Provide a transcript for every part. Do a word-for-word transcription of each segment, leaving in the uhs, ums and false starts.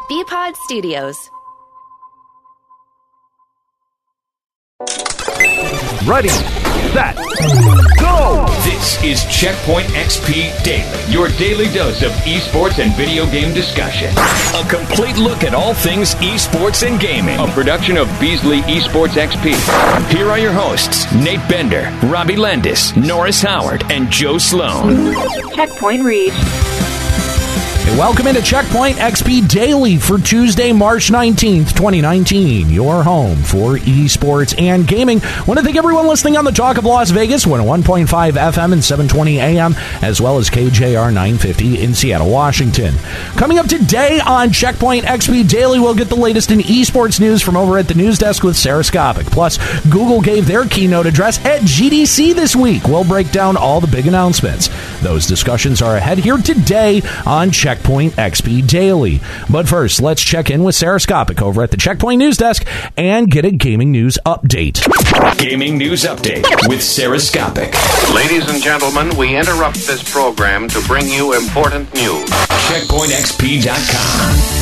B-Pod Studios. Ready, set, go! This is Checkpoint X P Daily, your daily dose of esports and video game discussion. A complete look at all things esports and gaming. A production of Beasley Esports X P. Here are your hosts, Nate Bender, Robbie Landis, Norris Howard, and Joe Sloan. Checkpoint reached. Welcome into Checkpoint X P Daily for Tuesday, March nineteenth, twenty nineteen. Your home for esports and gaming. I want to thank everyone listening on the Talk of Las Vegas, one oh one point five F M and seven twenty A M, as well as K J R nine fifty in Seattle, Washington. Coming up today on Checkpoint X P Daily, we'll get the latest in esports news from over at the news desk with Sarah Skopic. Plus, Google gave their keynote address at G D C this week. We'll break down all the big announcements. Those discussions are ahead here today on Checkpoint Checkpoint X P Daily. But first, let's check in with Sarah Skopic over at the Checkpoint News Desk and get a gaming news update. Gaming news update with Sarah Skopic. Ladies and gentlemen, we interrupt this program to bring you important news. checkpoint x p dot com.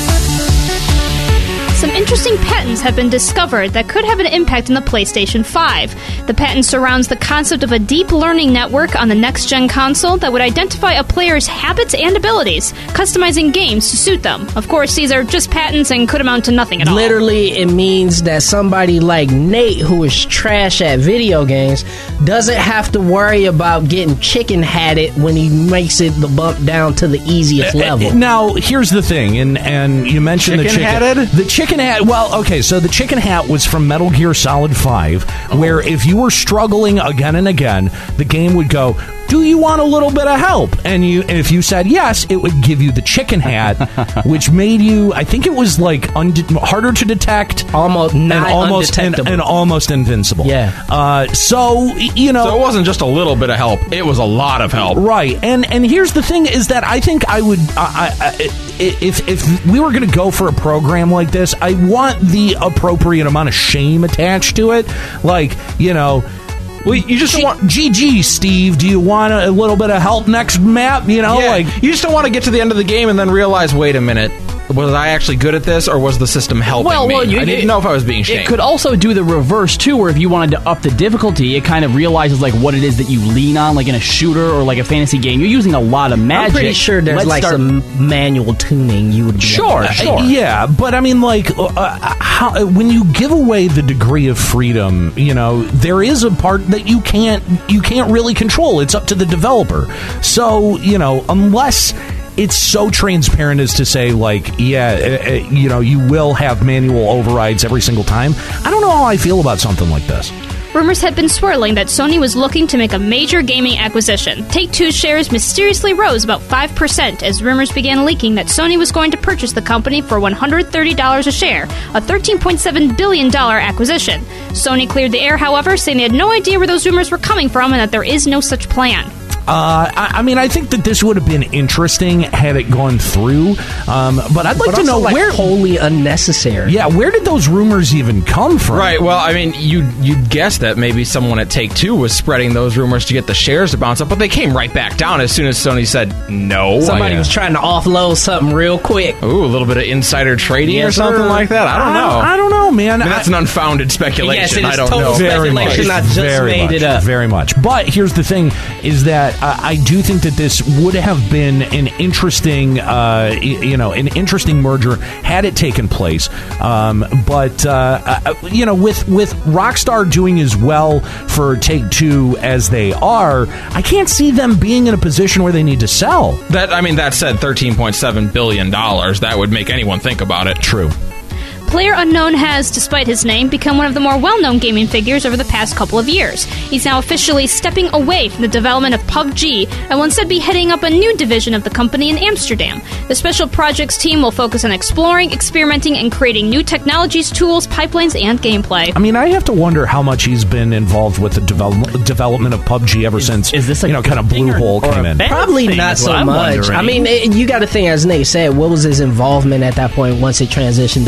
Some interesting patents have been discovered that could have an impact on the PlayStation five. The patent surrounds the concept of a deep learning network on the next-gen console that would identify a player's habits and abilities, customizing games to suit them. Of course, these are just patents and could amount to nothing at all. Literally, it means that somebody like Nate, who is trash at video games, doesn't have to worry about getting chicken-hatted when he makes it the bump down to the easiest level. Now, here's the thing, and, and you mentioned the chicken. Chicken-hatted? The chicken hat, well, okay, so the chicken hat was from Metal Gear Solid five, oh. where if you were struggling again and again, the game would go, do you want a little bit of help? And you, and if you said yes, it would give you the chicken hat, which made you, I think it was like unde- harder to detect, almost and almost and, and almost invincible. Yeah. Uh, so you know, so it wasn't just a little bit of help; it was a lot of help. Right. And and here's the thing: is that I think I would, I, I, if if we were going to go for a program like this, I want the appropriate amount of shame attached to it, like you know. Well, you just G- don't want... G G, Steve, do you want a, a little bit of help next map? You know, yeah, like you just don't want to get to the end of the game and then realize, wait a minute, was I actually good at this, or was the system helping well, me? Well, you, I didn't it, know if I was being shamed. It could also do the reverse, too, where if you wanted to up the difficulty, it kind of realizes like what it is that you lean on, like in a shooter or like a fantasy game. You're using a lot of magic. I'm pretty sure there's Let's like start... some manual tuning you would be Sure, able to sure. Uh, yeah, but I mean, like, uh, how, when you give away the degree of freedom, you know, there is a part that you can't you can't really control. It's up to the developer. So, you know, unless it's so transparent as to say, like, yeah, uh, you know, you will have manual overrides every single time. I don't know how I feel about something like this. Rumors had been swirling that Sony was looking to make a major gaming acquisition. Take-Two's shares mysteriously rose about five percent as rumors began leaking that Sony was going to purchase the company for one hundred thirty dollars a share, a thirteen point seven billion dollars acquisition. Sony cleared the air, however, saying they had no idea where those rumors were coming from and that there is no such plan. Uh, I, I mean, I think that this would have been interesting had it gone through, um, but I'd like but to know like where wholly unnecessary. Yeah, where did those rumors even come from? Right. Well, I mean, you you'd guess that maybe someone at Take-Two was spreading those rumors to get the shares to bounce up, but they came right back down as soon as Sony said no. Somebody I, uh, was trying to offload something real quick. Ooh, a little bit of insider trading yes, or something sir. like that. I don't I know. Don't, I don't know, man. I mean, that's I, an unfounded speculation. Yes, it is I don't total know. Very much. speculation. I just very made much, it up. Very much. But here's the thing: is that uh, I do think that this would have been an interesting, uh, y- you know, an interesting merger had it taken place. Um, but uh, uh, you know, with with Rockstar doing as well for Take-Two as they are, I can't see them being in a position where they need to sell. That I mean, that said, thirteen point seven billion dollars. That would make anyone think about it. True. PlayerUnknown has, despite his name, become one of the more well-known gaming figures over the past couple of years. He's now officially stepping away from the development of P U B G and will instead be heading up a new division of the company in Amsterdam. The Special Projects team will focus on exploring, experimenting, and creating new technologies, tools, pipelines, and gameplay. I mean, I have to wonder how much he's been involved with the develop- development of P U B G ever Is- since, is this a you know, kind of good thing Blue or- Hole or came a in. bad Probably thing not is so what I'm much. wondering. I mean, it, you got to think, as Nate said, what was his involvement at that point once it transitioned over to Blue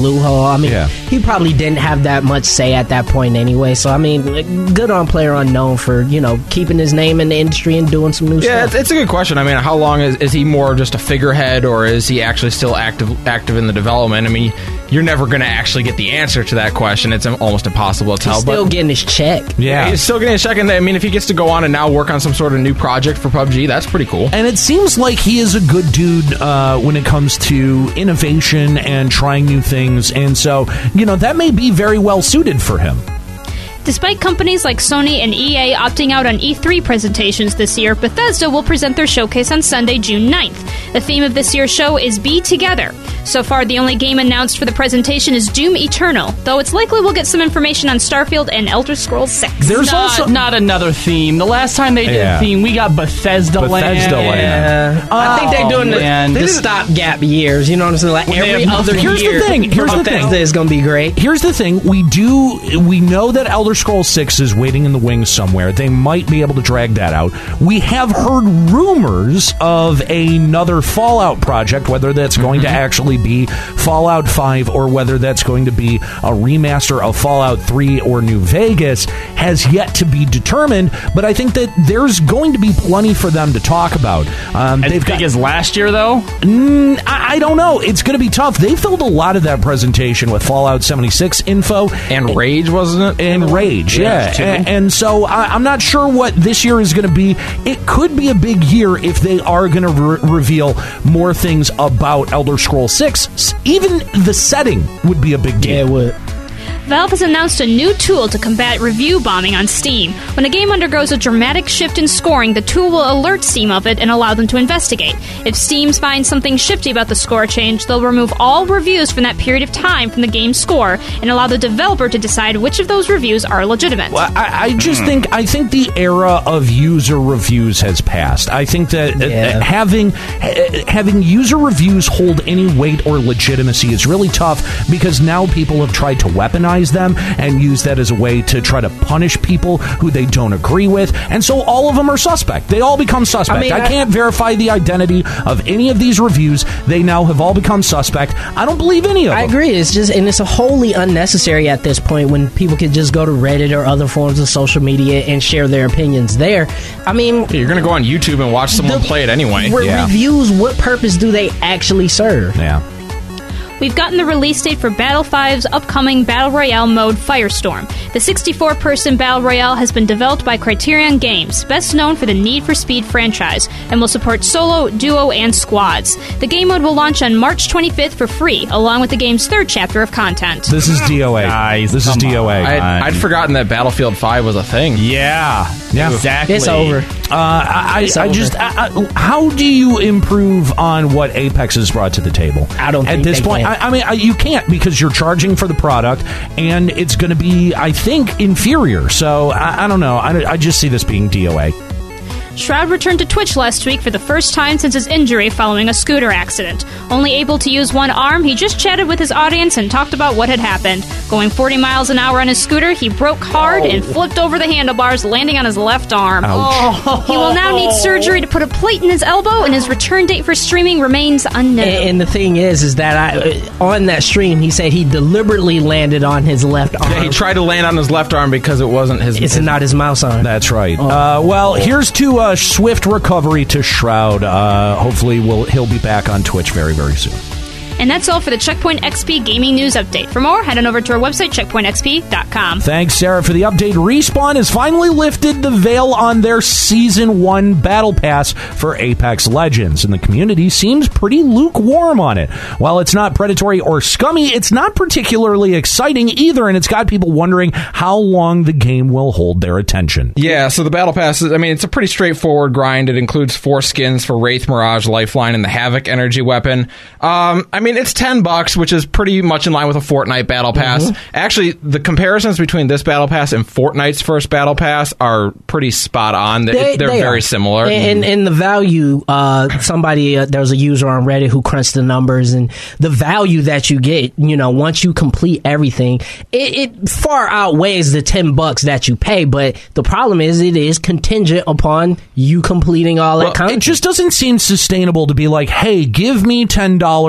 loophole. I mean, Yeah. he probably didn't have that much say at that point anyway. So I mean, good on Player Unknown for you know keeping his name in the industry and doing some new Yeah, stuff. it's, it's a good question. I mean, how long is is he more just a figurehead, or is he actually still active active in the development? I mean, you're never going to actually get the answer to that question. It's almost impossible to tell. He's still but getting his check. Yeah. he's still getting a check. And I mean, if he gets to go on and now work on some sort of new project for P U B G, that's pretty cool. And it seems like he is a good dude uh, when it comes to innovation and trying new things. And so, you know, that may be very well suited for him. Despite companies like Sony and E A opting out on E three presentations this year, Bethesda will present their showcase on Sunday, June ninth. The theme of this year's show is Be Together. So far, the only game announced for the presentation is Doom Eternal, though it's likely we'll get some information on Starfield and Elder Scrolls six. There's not, also not another theme. The last time they did Yeah. a theme, we got Bethesda, Bethesda Land. Land. Yeah. I think they're doing the, man. the They did- stopgap years. You know what I'm saying? Like When they every have- other Here's the year, thing, here's the Bethesda thing. is going to be great. Here's the thing: we do we know that Elder Scrolls six is waiting in the wings somewhere. They might be able to drag that out. We have heard rumors of another Fallout project, whether that's going to actually be Fallout five or whether that's going to be a remaster of Fallout three or New Vegas, has yet to be determined. But I think that there's going to be plenty for them to talk about. Um, As they've big got as last year, though? Mm, I, I don't know. It's going to be tough. They filled a lot of that presentation with Fallout seventy-six info And Rage, wasn't it? and Rage, yeah. Rage, too. And, and so I, I'm not sure what this year is going to be. It could be a big year if they are going to re- reveal more things about Elder Scrolls six. S- Even the setting would be a big deal. Yeah, it would. Valve has announced a new tool to combat review bombing on Steam. When a game undergoes a dramatic shift in scoring, the tool will alert Steam of it and allow them to investigate. If Steam finds something shifty about the score change, they'll remove all reviews from that period of time from the game's score and allow the developer to decide which of those reviews are legitimate. Well, I, I just think I think the era of user reviews has passed. I think that uh, Yeah. having uh, having user reviews hold any weight or legitimacy is really tough, because now people have tried to weaponize them and use that as a way to try to punish people who they don't agree with, and so all of them are suspect. They all become suspect. I mean, I I- can't verify the identity of any of these reviews. They now have all become suspect. I don't believe any of them. I agree. It's just, and it's a wholly unnecessary at this point when people could just go to Reddit or other forms of social media and share their opinions there. I mean, You're going to go on YouTube and watch someone the play it anyway. re- Yeah. reviews, what purpose do they actually serve? Yeah. We've gotten the release date for Battle five's upcoming Battle Royale mode, Firestorm. The sixty-four person Battle Royale has been developed by Criterion Games, best known for the Need for Speed franchise, and will support solo, duo, and squads. The game mode will launch on March twenty-fifth for free, along with the game's third chapter of content. This is D O A. Guys, this is come D O A. on. I'd, I'd forgotten that Battlefield five was a thing. Yeah. Yeah. Exactly. It's over. Uh, I, It's I over. just, I, I, how do you improve on what Apex has brought to the table? I don't At think this they point, can. I, I mean, I, you can't, because you're charging for the product, and it's going to be, I think, inferior. So I, I don't know. I, I just see this being D O A. Shroud returned to Twitch last week for the first time since his injury following a scooter accident. Only able to use one arm, he just chatted with his audience and talked about what had happened. Going forty miles an hour on his scooter, he broke hard and flipped over the handlebars, landing on his left arm. Ouch. He will now need surgery to put a plate in his elbow, and his return date for streaming remains unknown. And, and the thing is, is that I on that stream, he said he deliberately landed on his left arm. Yeah, he tried to land on his left arm because it wasn't his. It's his- not his mouse arm. That's right. Uh, well, here's to uh, swift recovery to Shroud. Uh, hopefully, we'll, he'll be back on Twitch very, very soon. And that's all for the Checkpoint X P Gaming News Update. For more, head on over to our website, checkpoint x p dot com. Thanks, Sarah, for the update. Respawn has finally lifted the veil on their Season one Battle Pass for Apex Legends, and the community seems pretty lukewarm on it. While it's not predatory or scummy, it's not particularly exciting either, and it's got people wondering how long the game will hold their attention. Yeah, so the Battle Pass, is, I mean, it's a pretty straightforward grind. It includes four skins for Wraith, Mirage, Lifeline, and the Havoc energy weapon. Um, I mean, it's ten bucks, which is pretty much in line with a Fortnite Battle Pass. Mm-hmm. Actually, the comparisons between this Battle Pass and Fortnite's first Battle Pass are pretty spot on. They, They- They're they very are. similar. And, and the value, uh, somebody, uh, there was a user on Reddit who crunched the numbers, and the value that you get, you know, once you complete everything, it, it far outweighs the ten bucks that you pay. But the problem is, it is contingent upon you completing all Well, that content. It just doesn't seem sustainable to be like, hey, give me ten dollars to motivate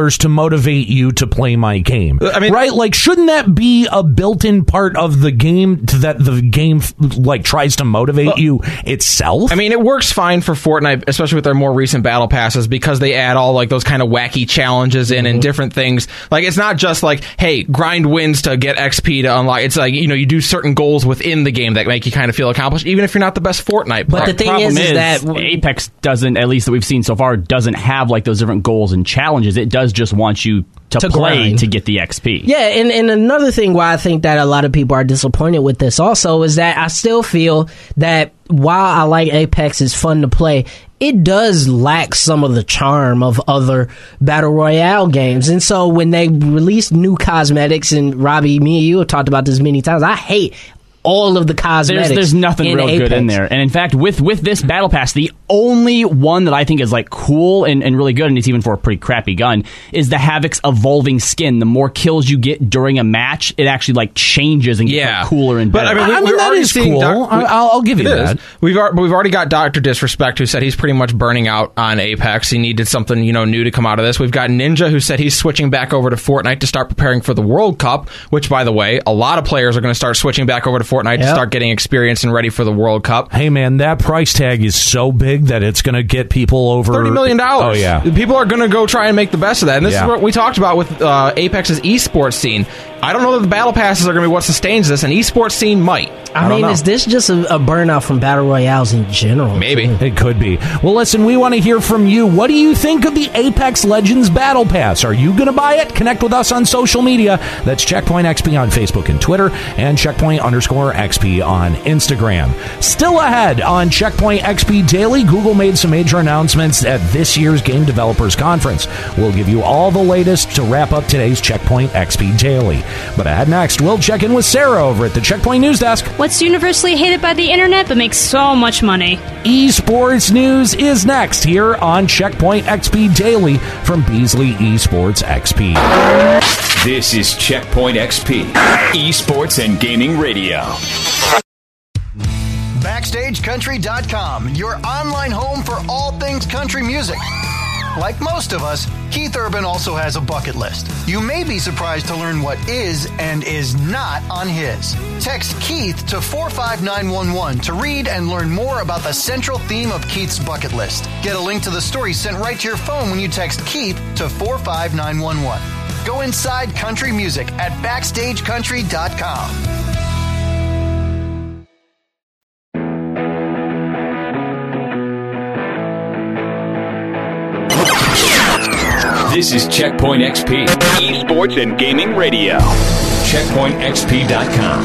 motivate you to play my game? I mean, right? Like, shouldn't that be a built-in part of the game to that the game like tries to motivate well, you itself? I mean, it works fine for Fortnite, especially with their more recent battle passes, because they add all like those kind of wacky challenges in mm-hmm. and different things. Like, it's not just like, hey, grind wins to get X P to unlock. It's like, you know, you do certain goals within the game that make you kind of feel accomplished, even if you're not the best Fortnite player. But the thing Problem is, is, is that Apex doesn't, at least that we've seen so far, doesn't have like those different goals and challenges. It does just want you to, to play grind. to get the X P. Yeah, and, and another thing why I think that a lot of people are disappointed with this also is that I still feel that while I like Apex, it's fun to play, it does lack some of the charm of other Battle Royale games. And so when they release new cosmetics, and Robbie, me and you have talked about this many times, I hate all of the cosmetics. There's, there's nothing in real Apex. good in there. And in fact, with, with this Battle Pass, the only one that I think is like cool and, and really good, and it's even for a pretty crappy gun, is the Havoc's evolving skin. The more kills you get during a match, it actually like changes and gets yeah. like, cooler and better. But I mean, we, I mean that is cool. Doc- I'll, I'll give you that. Is. We've but we've already got Doctor Disrespect, who said he's pretty much burning out on Apex. He needed something, you know, new to come out of this. We've got Ninja, who said he's switching back over to Fortnite to start preparing for the World Cup, which, by the way, a lot of players are going to start switching back over to Fortnite yep. to start getting experience and ready for the World Cup. Hey, man, that price tag is so big that it's going to get people over thirty million dollars. Oh, yeah. People are going to go try and make the best of that. And this yeah. is what we talked about with uh, Apex's esports scene. I don't know that the battle passes are going to be what sustains this. An esports scene might. I, I mean, is this just a, a burnout from battle royales in general? Maybe. Too? It could be. Well, listen, we want to hear from you. What do you think of the Apex Legends Battle Pass? Are you going to buy it? Connect with us on social media. That's Checkpoint X P on Facebook and Twitter, and Checkpoint underscore X P on Instagram. Still ahead on Checkpoint X P Daily, Google made some major announcements at this year's Game Developers Conference. We'll give you all the latest to wrap up today's Checkpoint X P Daily. But ahead next, we'll check in with Sarah over at the Checkpoint News Desk. What's universally hated by the internet but makes so much money? Esports news is next here on Checkpoint X P Daily from Beasley Esports X P. This is Checkpoint X P, Esports and Gaming Radio. Backstage Country dot com, your online home for all things country music. Like most of us, Keith Urban also has a bucket list. You may be surprised to learn what is and is not on his. Text Keith to four five nine one one to read and learn more about the central theme of Keith's bucket list. Get a link to the story sent right to your phone when you text Keith to four five nine one one. Go inside country music at Backstage Country dot com. This is Checkpoint X P, Esports and Gaming Radio. Checkpoint X P dot com.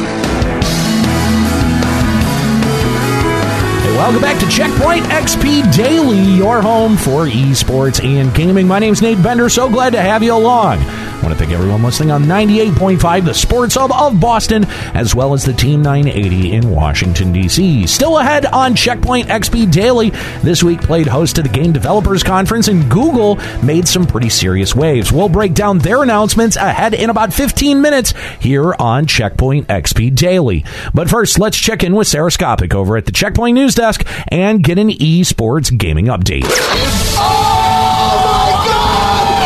Hey, welcome back to Checkpoint X P Daily, your home for esports and gaming. My name's Nate Bender. So glad to have you along. I want to thank everyone listening on ninety-eight point five, the Sports Hub of Boston, as well as the Team nine eighty in Washington, D C. Still ahead on Checkpoint X P Daily. This week played host to the Game Developers Conference, and Google made some pretty serious waves. We'll break down their announcements ahead in about fifteen minutes here on Checkpoint X P Daily. But first, let's check in with Sarah Skopik over at the Checkpoint News Desk and get an esports gaming update. Oh, my God!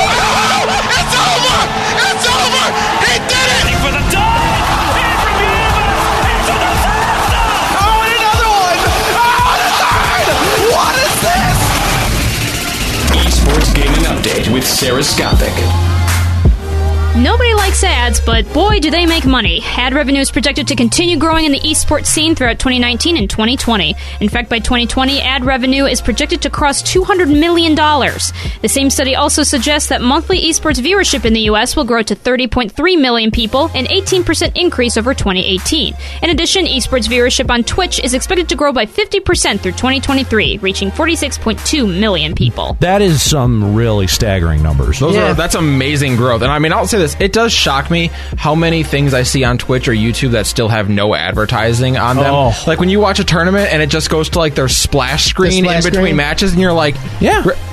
Update with Sarah Skopik. Nobody likes ads, but boy, do they make money. Ad revenue is projected to continue growing in the esports scene throughout twenty nineteen and twenty twenty. In fact, by twenty twenty, ad revenue is projected to cross two hundred million dollars. The same study also suggests that monthly esports viewership in the U S will grow to thirty point three million people, an eighteen percent increase over twenty eighteen. In addition, esports viewership on Twitch is expected to grow by fifty percent through twenty twenty-three, reaching forty-six point two million people. That is some really staggering numbers. Those Yeah. are, that's amazing growth. And I mean, I'll say this, it does shock me how many things I see on Twitch or YouTube that still have no advertising on them. Oh. Like when you watch a tournament and it just goes to like their splash screen splash in between screen? matches, and you're like, Yeah. "Re-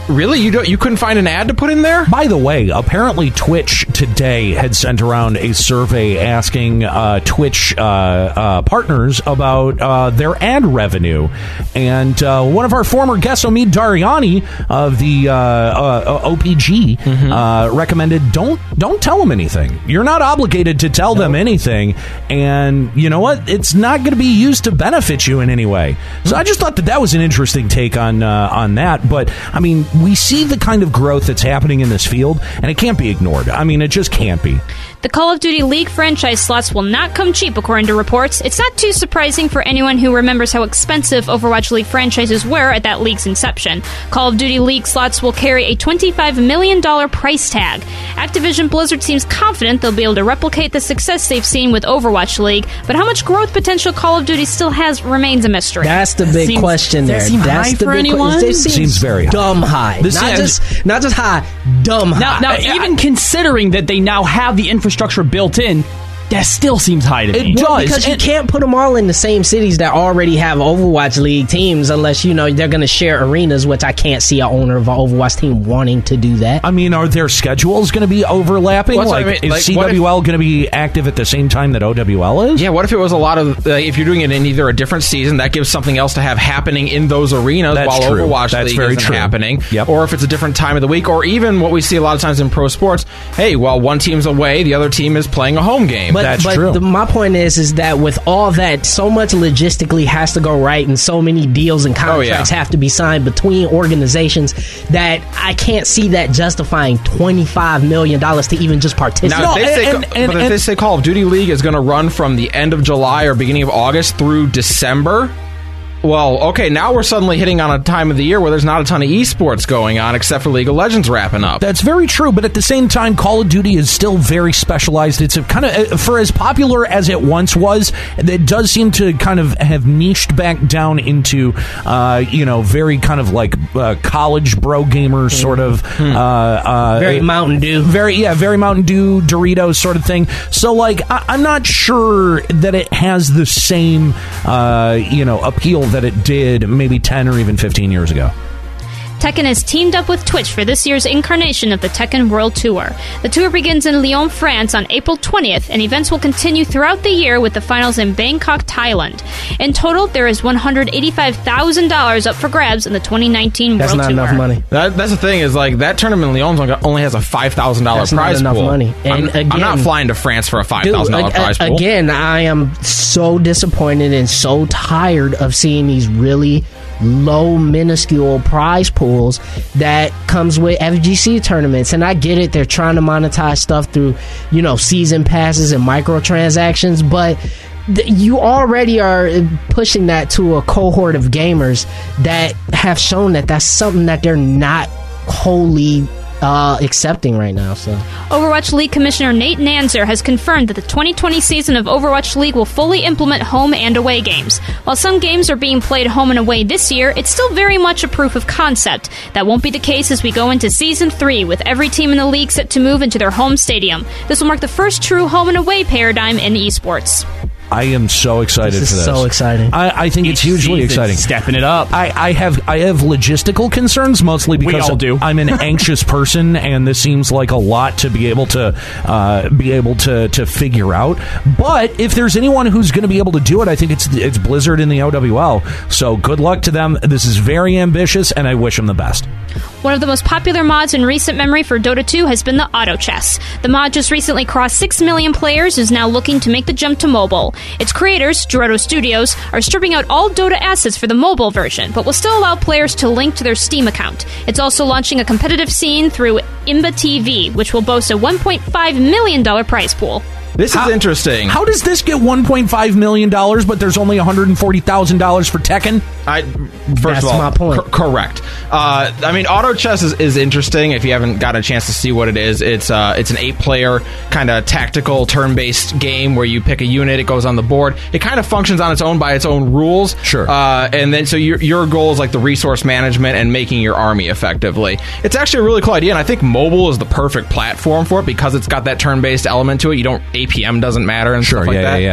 Really? You don't? You couldn't find an ad to put in there? By the way, apparently Twitch today had sent around a survey asking uh, Twitch uh, uh, partners about uh, their ad revenue. And uh, one of our former guests, Omid Dariani of the uh, uh, O P G, mm-hmm. uh, recommended don't don't tell them anything. You're not obligated to tell no. them anything. And you know what? It's not going to be used to benefit you in any way. So I just thought that that was an interesting take on uh, on that. But, I mean, we see the kind of growth that's happening in this field, and it can't be ignored. I mean, it just can't be. The Call of Duty League franchise slots will not come cheap, according to reports. It's not too surprising for anyone who remembers how expensive Overwatch League franchises were at that league's inception. Call of Duty League slots will carry a twenty-five million dollars price tag. Activision Blizzard seems confident they'll be able to replicate the success they've seen with Overwatch League, but how much growth potential Call of Duty still has remains a mystery. That's the big seems, question there. Does that seem That's high the for big anyone? Qu- it seems, seems very high. dumb high. This not seems, just not just high, dumb now, high. now I, even I, considering that they now have the infrastructure built in, that still seems high to me. It well, does. because and, you can't put them all in the same cities that already have Overwatch League teams unless, you know, they're going to share arenas, which I can't see an owner of an Overwatch team wanting to do that. I mean, are their schedules going to be overlapping? Well, like, I mean, is like, C W L going to be active at the same time that O W L is? Yeah, what if it was a lot of, uh, if you're doing it in either a different season, that gives something else to have happening in those arenas That's while true. Overwatch That's League very isn't true. happening. Yep. Or if it's a different time of the week, or even what we see a lot of times in pro sports, hey, well, one team's away, the other team is playing a home game. But, That's but true. The, my point is, is that with all that, so much logistically has to go right, and so many deals and contracts oh, yeah. have to be signed between organizations that I can't see that justifying twenty-five million dollars to even just participate. Now, if they say, and- and- but if and- they say Call of Duty League is going to run from the end of July or beginning of August through December, well, okay, now we're suddenly hitting on a time of the year where there's not a ton of esports going on except for League of Legends wrapping up. That's very true, but at the same time, Call of Duty is still very specialized. It's a kind of, for as popular as it once was, it does seem to kind of have niched back down into, uh, you know, very kind of like uh, college bro gamer sort of, Hmm. uh, uh, Very Mountain Dew. very yeah, very Mountain Dew, Doritos sort of thing. So, like, I, I'm not sure that it has the same, uh, you know, appeal that it did maybe ten or even fifteen years ago. Tekken has teamed up with Twitch for this year's incarnation of the Tekken World Tour. The tour begins in Lyon, France on April twentieth, and events will continue throughout the year with the finals in Bangkok, Thailand. In total, there is one hundred eighty-five thousand dollars up for grabs in the twenty nineteen That's World not Tour. enough money. That, that's the thing is like that tournament in Lyon only has a five thousand dollars That's not prize enough pool. money. And I'm, again- I'm not flying to France for a five Dude, thousand dollars ag- prize pool. Again, I am so disappointed and so tired of seeing these really low, minuscule prize pools that comes with F G C tournaments. And I get it, they're trying to monetize stuff through, you know, season passes and microtransactions, but th- you already are pushing that to a cohort of gamers that have shown that that's something that they're not wholly uh, accepting right now. So Overwatch League Commissioner Nate Nanzer has confirmed that the twenty twenty season of Overwatch League will fully implement home and away games. While some games are being played home and away this year, it's still very much a proof of concept. That won't be the case as we go into Season three, with every team in the league set to move into their home stadium. This will mark the first true home and away paradigm in esports. I am so excited This for is this. so exciting. I, I think it's hugely Season, exciting. Stepping it up. I, I have I have logistical concerns mostly because all do. I'm an anxious person, and this seems like a lot to be able to uh, be able to, to figure out. But if there's anyone who's going to be able to do it, I think it's it's Blizzard and the O W L. So good luck to them. This is very ambitious, and I wish them the best. One of the most popular mods in recent memory for Dota two has been the Auto Chess. The mod just recently crossed six million players, is now looking to make the jump to mobile. Its creators, Gerudo Studios, are stripping out all Dota assets for the mobile version, but will still allow players to link to their Steam account. It's also launching a competitive scene through Imba T V, which will boast a one point five million dollars prize pool. This How- is interesting. How does this get one point five million dollars, but there's only one hundred forty thousand dollars for Tekken? I first That's of all, my point. cor- correct. Uh, I mean, auto chess is, is interesting. If you haven't got a chance to see what it is, it's uh, it's an eight-player kind of tactical turn-based game where you pick a unit, it goes on the board. It kind of functions on its own by its own rules. Sure. Uh, and then so your your goal is like the resource management and making your army effectively. It's actually a really cool idea, and I think mobile is the perfect platform for it because it's got that turn-based element to it. You don't A P M doesn't matter and Sure, stuff like yeah, that. yeah, yeah.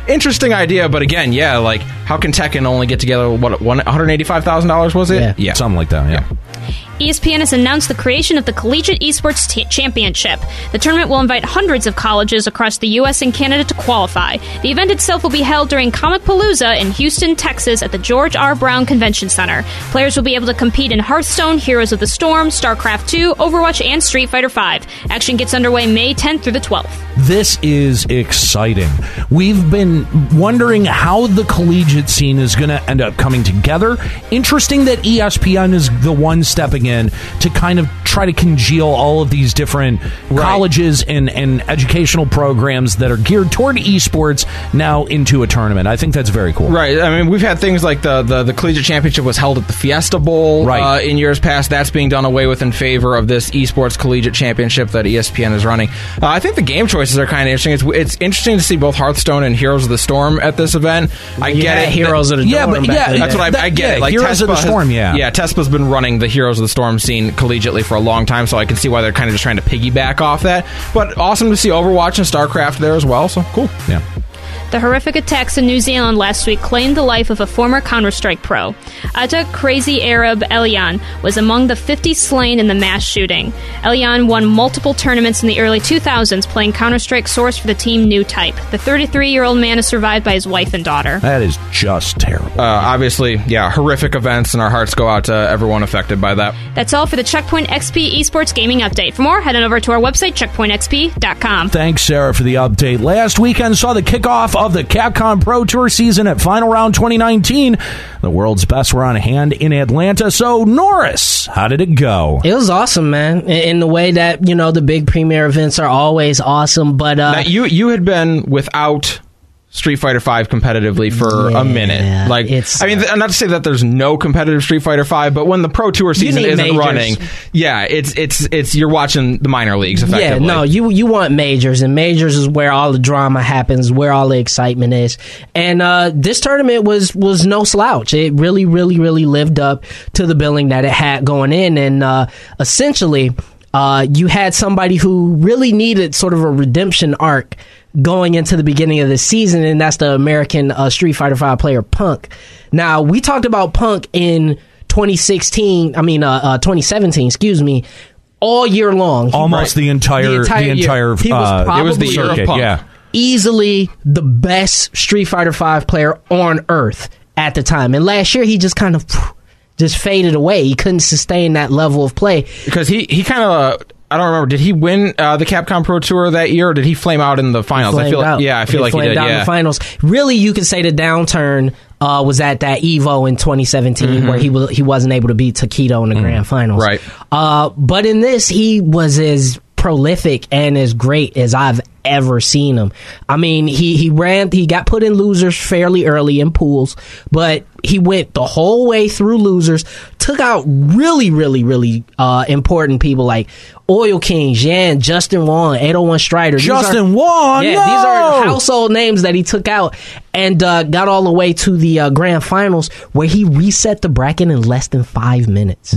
interesting idea, but again, yeah, like how can Tekken only get together what one hundred eighty-five thousand dollars was it? Yeah. yeah, something like that. Yeah. E S P N has announced the creation of the Collegiate Esports T- Championship. The tournament will invite hundreds of colleges across the U S and Canada to qualify. The event itself will be held during Comicpalooza in Houston, Texas at the George R. Brown Convention Center. Players will be able to compete in Hearthstone, Heroes of the Storm, StarCraft two, Overwatch, and Street Fighter five. Action gets underway May tenth through the twelfth. This is exciting. We've been wondering how the collegiate scene is going to end up coming together. Interesting that E S P N is the one stepping in to kind of try to congeal all of these different right. colleges and, and educational programs that are geared toward esports now into a tournament. I think that's very cool. Right. I mean, we've had things like the, the, the Collegiate Championship was held at the Fiesta Bowl right. uh, in years past. That's being done away with in favor of this Esports Collegiate Championship that E S P N is running. Uh, I think the game choices are kind of interesting. It's, it's interesting to see both Hearthstone and Heroes of the Storm at this event. I yeah, get it. Heroes of the yeah, Storm. But, yeah, that's what I, that, I get. Yeah, it. Like Heroes Tespa of the Storm, has, yeah. Yeah, Tespa's been running the Heroes of the Storm scene collegiately for a long time, so I can see why they're kind of just trying to piggyback off that. But awesome to see Overwatch and StarCraft there as well, so cool. Yeah. The horrific attacks in New Zealand last week claimed the life of a former Counter-Strike pro. Atta Crazy Arab Elian was among the fifty slain in the mass shooting. Elian won multiple tournaments in the early two thousands playing Counter-Strike Source for the team New Type. The thirty-three-year-old man is survived by his wife and daughter. That is just terrible. Uh, obviously, yeah, horrific events, and our hearts go out to everyone affected by that. That's all for the Checkpoint X P Esports Gaming Update. For more, head on over to our website, checkpoint x p dot com. Thanks, Sarah, for the update. Last weekend saw the kickoff of the Capcom Pro Tour season at Final Round twenty nineteen. The world's best were on hand in Atlanta. So, Norris, how did it go? It was awesome, man. In the way that, you know, the big premier events are always awesome. But uh, now, you you had been without Street Fighter five competitively for yeah, a minute. Like, it's, I mean, th- not to say that there's no competitive Street Fighter five, but when the Pro Tour season isn't majors. running, yeah, it's it's it's you're watching the minor leagues effectively. Yeah, no, you you want majors, and majors is where all the drama happens, where all the excitement is. And uh, this tournament was was no slouch. It really, really, really lived up to the billing that it had going in, and uh, essentially, uh, you had somebody who really needed sort of a redemption arc going into the beginning of the season, and that's the American uh, Street Fighter five player Punk. Now, we talked about Punk in twenty sixteen, I mean, uh, uh, twenty seventeen, excuse me, all year long. He, Almost right, the entire, the entire, the entire he was uh, probably it was the year of Punk. Yeah. Easily the best Street Fighter five player on Earth at the time. And last year, he just kind of just faded away. He couldn't sustain that level of play. Because he, he kind of... Uh, I don't remember. Did he win uh, the Capcom Pro Tour that year, or did he flame out in the finals? I feel like, yeah, I feel he like he flamed did. out Yeah, in the finals. Really, you could say the downturn uh, was at that Evo in twenty seventeen, mm-hmm. where he was he wasn't able to beat Takedo in the mm. grand finals. Right. Uh, but in this, he was as prolific and as great as I've ever seen him. I mean, he he ran, he got put in losers fairly early in pools, but he went the whole way through losers, took out really, really, really uh, important people like Oil King, Jan, Justin Wong, eight oh one Strider. Justin Wong, yeah, no! These are household names that he took out and uh, got all the way to the uh, grand finals, where he reset the bracket in less than five minutes.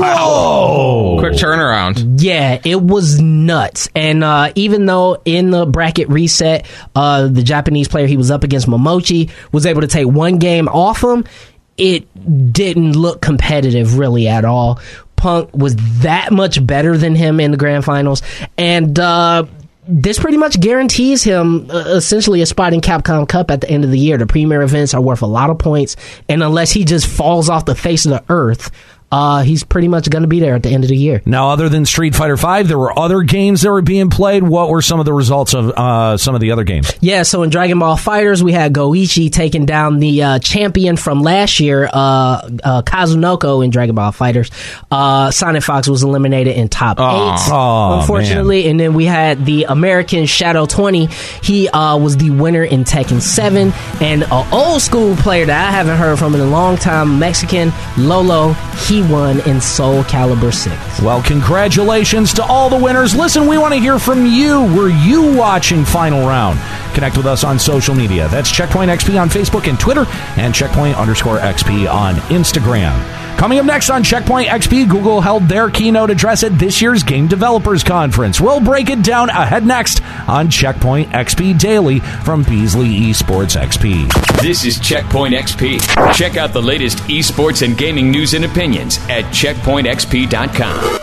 Whoa! Quick turnaround. Yeah, it was nuts. And uh, even though in the bracket reset, uh, the Japanese player he was up against, Momochi, was able to take one game off him, it didn't look competitive really at all. Punk was that much better than him in the grand finals, and uh, this pretty much guarantees him uh, essentially a spot in Capcom Cup at the end of the year. The premier events are worth a lot of points, and unless he just falls off the face of the earth, Uh, he's pretty much going to be there at the end of the year. Now, other than Street Fighter five, there were other games that were being played. What were some of the results of uh, some of the other games? Yeah, so in Dragon Ball FighterZ, we had Goichi taking down the uh, champion from last year, uh, uh, Kazunoko in Dragon Ball FighterZ. Uh, Sonic Fox was eliminated in top oh, eight, oh, unfortunately. Man. And then we had the American Shadow twenty. He uh, was the winner in Tekken seven. And an old school player that I haven't heard from in a long time, Mexican Lolo, he won in Soul Calibur six. Well, congratulations to all the winners. Listen, we want to hear from you. Were you watching Final Round? Connect with us on social media. That's Checkpoint X P on Facebook and Twitter, and Checkpoint underscore X P on Instagram. Coming up next on Checkpoint X P, Google held their keynote address at this year's Game Developers Conference. We'll break it down ahead next on Checkpoint X P Daily from Beasley Esports X P. This is Checkpoint X P. Check out the latest esports and gaming news and opinions at checkpoint x p dot com.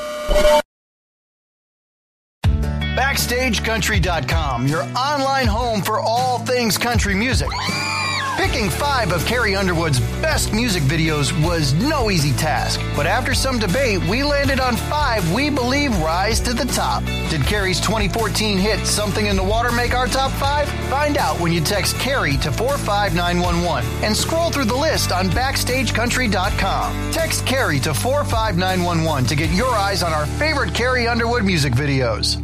Backstage Country dot com, your online home for all things country music. Picking five of Carrie Underwood's best music videos was no easy task, but after some debate, we landed on five we believe rise to the top. Did Carrie's twenty fourteen hit Something in the Water make our top five? Find out when you text Carrie to four five nine one one and scroll through the list on Backstage Country dot com. Text Carrie to four five nine one one to get your eyes on our favorite Carrie Underwood music videos.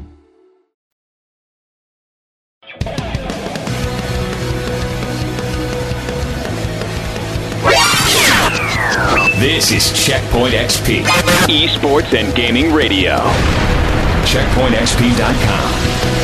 This is Checkpoint X P, esports and gaming radio. checkpoint x p dot com.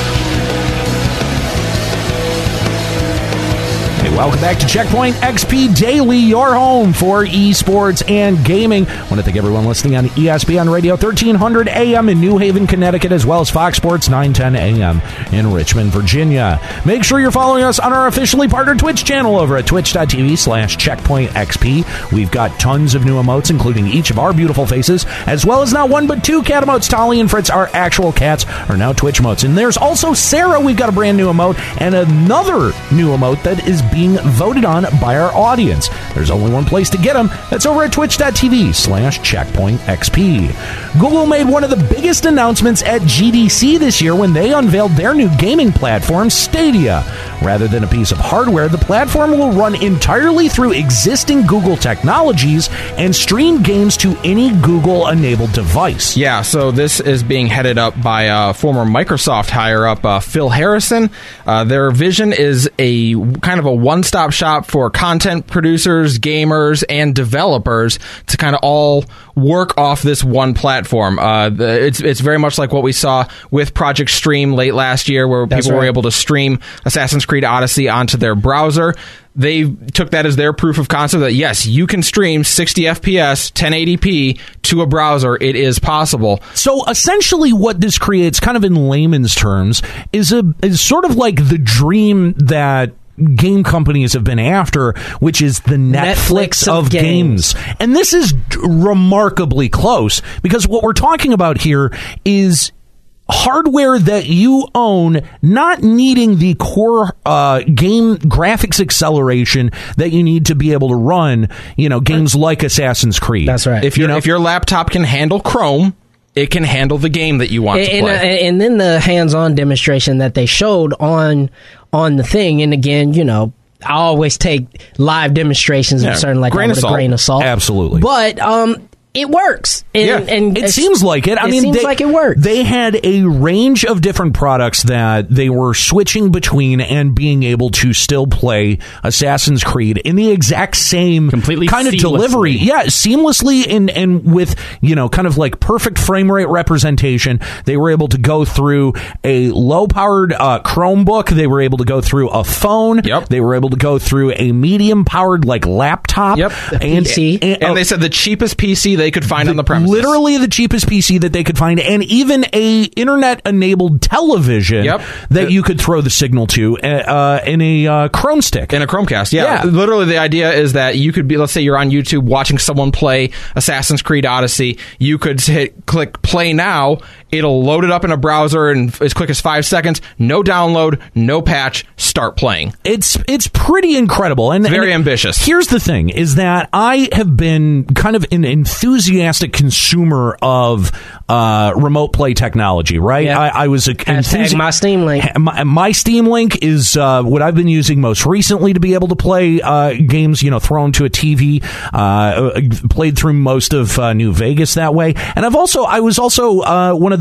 Hey, welcome back to Checkpoint X P Daily, your home for esports and gaming. I want to thank everyone listening on E S P N Radio thirteen hundred A M in New Haven, Connecticut, as well as Fox Sports nine ten A M in Richmond, Virginia. Make sure you're following us on our officially partnered Twitch channel over at twitch dot t v slash checkpoint x p. We've got tons of new emotes, including each of our beautiful faces, as well as not one but two cat emotes. Tolly and Fritz, our actual cats, are now Twitch emotes. And there's also Sarah. We've got a brand new emote and another new emote that is being voted on by our audience. There's only one place to get them. That's over at twitch dot t v slash checkpoint x p. Google made one of the biggest announcements at G D C this year when they unveiled their new gaming platform, Stadia. Rather than a piece of hardware, the platform will run entirely through existing Google technologies and stream games to any Google-enabled device. Yeah, so this is being headed up by uh, former Microsoft higher-up uh, Phil Harrison. Uh, their vision is a kind of a one-stop shop for content producers, gamers, and developers to kind of all work off this one platform. Uh, the, it's it's very much like what we saw with Project Stream late last year, where That's people right. were able to stream Assassin's Creed Odyssey onto their browser. They took that as their proof of concept that, yes, you can stream sixty F P S, ten eighty p to a browser. It is possible. So essentially what this creates, kind of in layman's terms, is a is sort of like the dream that game companies have been after, which is the Netflix, Netflix of of games. games. And this is d- remarkably close, because what we're talking about here is hardware that you own, not needing the core uh, game graphics acceleration that you need to be able to run, you know, games like Assassin's Creed. That's right. If, You your know? if your laptop can handle Chrome, it can handle the game that you want and, to and, play. uh, and then the hands-on demonstration that they showed on on the thing, and again, you know, I always take live demonstrations Yeah, of certain like grain that of with salt. a grain of salt. Absolutely. But um, it works. And, Yeah, and It it's- seems like it. I it mean, seems they, like it works. They had a range of different products that they were switching between and being able to still play Assassin's Creed in the exact same Completely kind of seamlessly. delivery. Yeah, seamlessly and and with, you know, kind of like perfect frame rate representation. They were able to go through a low powered uh, Chromebook. They were able to go through a phone. Yep. They were able to go through a medium powered like laptop. Yep. And, P C. and, and they said the cheapest P C they could find on the premise. Literally the cheapest P C that they could find, and even a internet-enabled television Yep. that you could throw the signal to uh, in a uh, Chrome stick. In a Chromecast, yeah. Yeah. Literally, the idea is that you could be, let's say you're on YouTube watching someone play Assassin's Creed Odyssey. You could hit click play now. It'll load it up in a browser in as quick as five seconds. No download, no patch. Start playing. It's it's pretty incredible and Very and ambitious. Here's the thing: is that I have been kind of an enthusiastic consumer of uh, remote play technology. Right? Yeah. I, I was a Hashtag my Steam Link. My, my Steam Link is uh, what I've been using most recently to be able to play uh, games. You know, thrown to a T V. Uh, played through most of uh, New Vegas that way, and I've also I was also uh, one of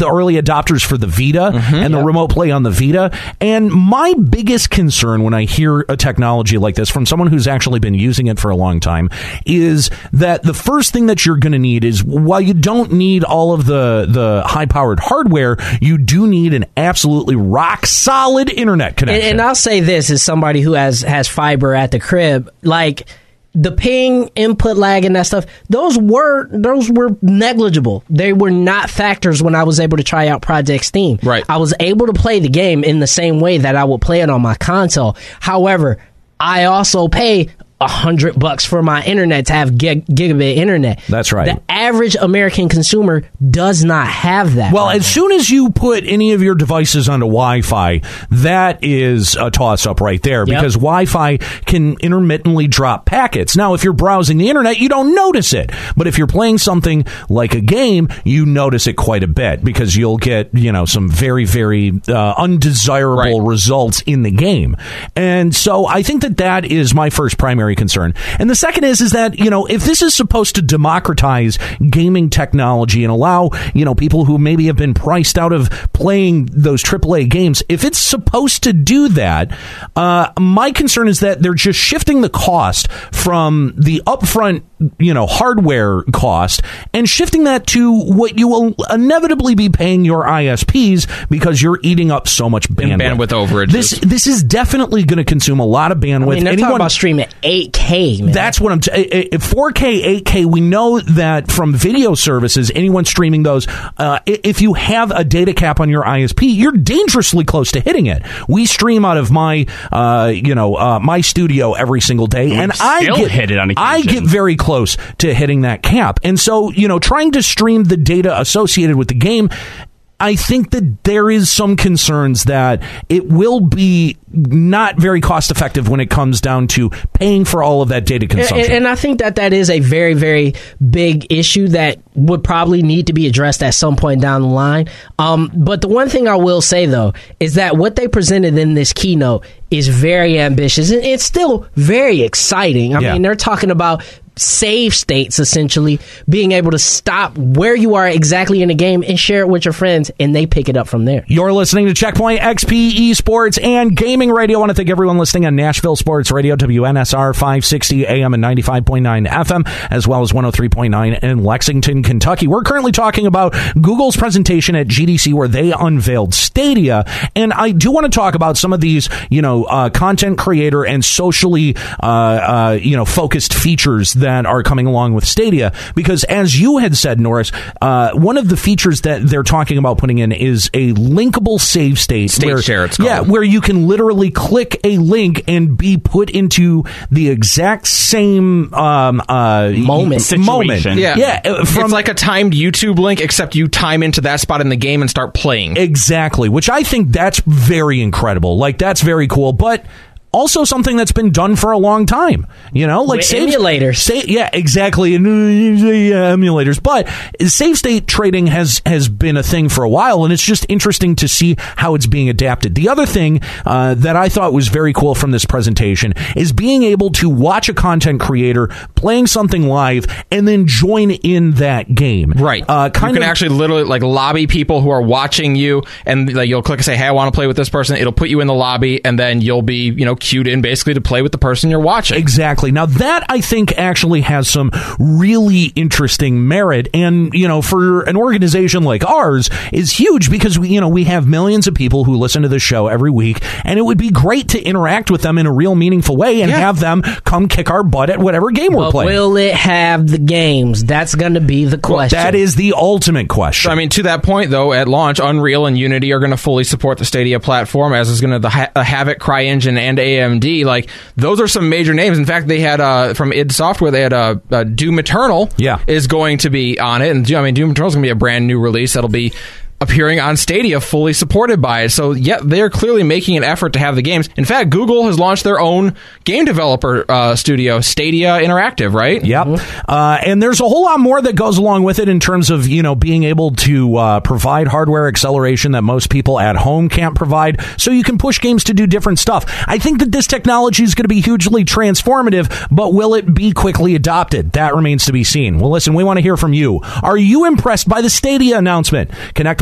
the early adopters for the Vita Mm-hmm. and the Yep. remote play on the Vita. And my biggest concern when I hear a technology like this from someone who's actually been using it for a long time is that the first thing that you're going to need is, while you don't need all of the, the high-powered hardware, you do need an absolutely rock-solid internet And, connection. and I'll say this as somebody who has has fiber at the crib, like the ping, input lag, and that stuff. Those were those were negligible. They were not factors when I was able to try out Project Steam. Right. I was able to play the game in the same way that I would play it on my console. However, I also pay a hundred bucks for my internet to have gig- gigabit internet. That's right. The average American consumer does not have that. Well, right as soon as you put any of your devices onto Wi-Fi, that is a toss-up right there, because Wi-Fi can intermittently drop packets. Now, if you're browsing the internet, you don't notice it. But if you're playing something like a game, you notice it quite a bit, because you'll get, you know, some very, very uh, undesirable Right. results in the game. And so I think that that is my first primary concern. And the second is, is that, you know, if this is supposed to democratize gaming technology and allow, you know, people who maybe have been priced out of playing those triple A games, if it's supposed to do that, uh, my concern is that they're just shifting the cost from the upfront, you know, hardware cost and shifting that to what you will inevitably be paying your I S Ps, because you're eating up so much bandwidth. And bandwidth overages. This this is definitely going to consume a lot of bandwidth. I mean, they're talking about streaming eight K, man. That's what I'm. T- four K, eight K. We know that from video services, anyone streaming those, uh, if you have a data cap on your I S P, you're dangerously close to hitting it. We stream out of my, uh, you know, uh, my studio every single day, and I still get hit it on occasion. I get very close to hitting that cap. And so, you know, trying to stream the data associated with the game, I think that there is some concerns that it will be not very cost effective when it comes down to paying for all of that data consumption. And, and I think that that is a very, very big issue that would probably need to be addressed at some point down the line. Um, but the one thing I will say, though, is that what they presented in this keynote is very ambitious, and it's still very exciting. I Yeah. mean, they're talking about save states, essentially being able to stop where you are exactly in the game and share it with your friends, and they pick it up from there. You're listening to Checkpoint X P Esports and Gaming Radio. I want to thank everyone listening on Nashville Sports Radio, W N S R five sixty A M and ninety-five point nine F M, as well as one oh three point nine in Lexington, Kentucky. We're currently talking about Google's presentation at G D C, where they unveiled Stadia, and I do want to talk about some of these, you know, uh, content creator and socially, uh, uh, you know, focused features that are coming along with Stadia, because as you had said, Norris, uh, one of the features that they're talking about putting in is a linkable save state. State where, share, it's called. Yeah, where you can literally click a link and be put into the exact same um, uh, Moment. moment. Situation. Yeah, Yeah, uh, from- it's like a timed YouTube link, except you time into that spot in the game and start playing. Exactly, which I think that's very incredible. Like, that's very cool, but also something that's been done for a long time. You know, like With save, emulators. Say, yeah, exactly, and, uh, yeah, emulators. But save state trading has has been a thing for a while, and it's just interesting to see how it's being adapted. The other thing uh, that I thought was very cool from this presentation is being able to watch a content creator playing something live and then join in that game. Right. Uh, kind you can of actually literally like lobby people who are watching you, and like you'll click and say, "Hey, I want to play with this person." It'll put you in the lobby, and then you'll be, you know, queued in basically to play with the person you're watching. Exactly. Now that I think actually has some really interesting merit, and you know, for an organization like ours, is huge, because we, you know, we have millions of people who listen to this show every week, and it would be great to interact with them in a real meaningful way and Yeah. have them come kick our butt at whatever game we're But playing. will it have the games? That's going to be the question. That is the ultimate question. I mean, to that point, though, at launch, Unreal and Unity are going to fully support the Stadia platform, as is going to the ha- Havok, CryEngine, and A M D. Like, those are some major names. In fact, they had uh, from id Software, they had uh, uh, Doom Eternal Yeah. is going to be on it, and I mean, Doom Eternal is going to be a brand new release that'll be appearing on Stadia, fully supported by it. So, yeah, they're clearly making an effort to have the games. In fact, Google has launched their own game developer uh, studio, Stadia Interactive, right? Yep. Uh, and there's a whole lot more that goes along with it in terms of, you know, being able to uh, provide hardware acceleration that most people at home can't provide, so you can push games to do different stuff. I think that this technology is going to be hugely transformative, but will it be quickly adopted? That remains to be seen. Well, listen, we want to hear from you. Are you impressed by the Stadia announcement? Connect with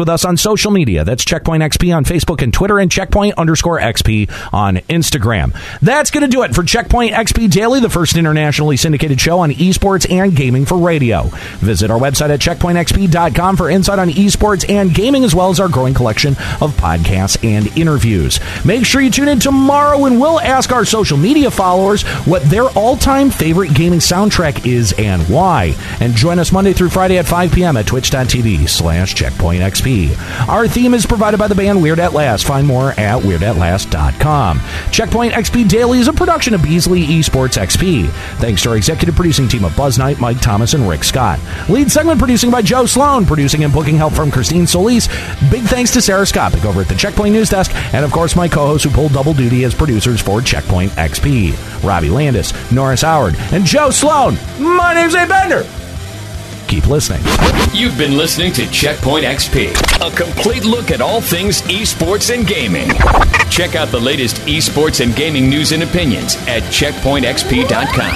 with us on social media. That's Checkpoint X P on Facebook and Twitter, and Checkpoint underscore X P on Instagram. That's going to do it for Checkpoint X P Daily, the first internationally syndicated show on esports and gaming for radio. Visit our website at checkpoint x p dot com for insight on esports and gaming, as well as our growing collection of podcasts and interviews. Make sure you tune in tomorrow when we'll ask our social media followers what their all-time favorite gaming soundtrack is and why. And join us Monday through Friday at five p.m. at twitch.tv slash checkpoint xp. Our theme is provided by the band Weird At Last. Find more at weird at last dot com. Checkpoint X P Daily is a production of Beasley Esports X P. Thanks to our executive producing team of Buzz Knight, Mike Thomas, and Rick Scott. Lead segment producing by Joe Sloan. Producing and booking help from Christine Solis. Big thanks to Sarah Skopic over at the Checkpoint News Desk. And of course, my co-hosts who pulled double duty as producers for Checkpoint X P. Robbie Landis, Norris Howard, and Joe Sloan. My name's Abe Bender. Keep listening. You've been listening to Checkpoint X P, a complete look at all things esports and gaming. Check out the latest esports and gaming news and opinions at checkpoint x p dot com.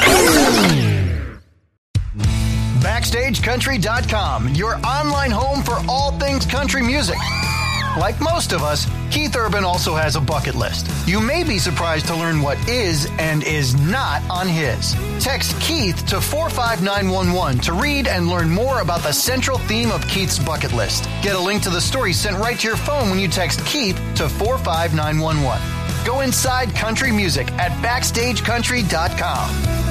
backstage country dot com, your online home for all things country music. Like most of us, Keith Urban also has a bucket list. You may be surprised to learn what is and is not on his. Text Keith to four five nine one one to read and learn more about the central theme of Keith's bucket list. Get a link to the story sent right to your phone when you text Keith to four five nine one one. Go inside country music at backstage country dot com.